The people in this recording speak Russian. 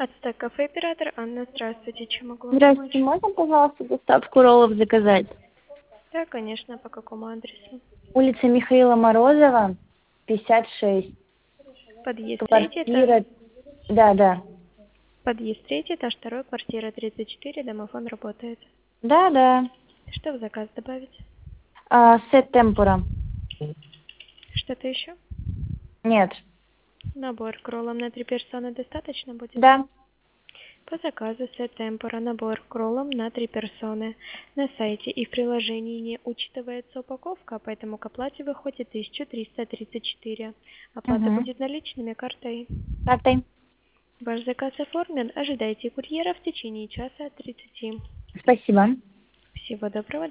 Ацтек кафе, оператор Анна. Здравствуйте, чем могу вам Здравствуйте, помочь? можно, пожалуйста, доставку роллов заказать? Да, конечно, по какому адресу? Улица Михаила Морозова, 56. Подъезд третий этаж. Квартира... Да. Подъезд третий этаж, второй, квартира 34, домофон работает. Да. Что в заказ добавить? Сет темпура. Что-то еще? Нет. Набор к роллам на 3 персоны достаточно будет? Да. По заказу сет темпора набор к роллам на 3 персоны. На сайте и в приложении не учитывается упаковка, поэтому к оплате выходит 1334. Оплата Угу. будет наличными, картой. Картой. Ваш заказ оформлен. Ожидайте курьера в течение часа 30. Спасибо. Всего доброго.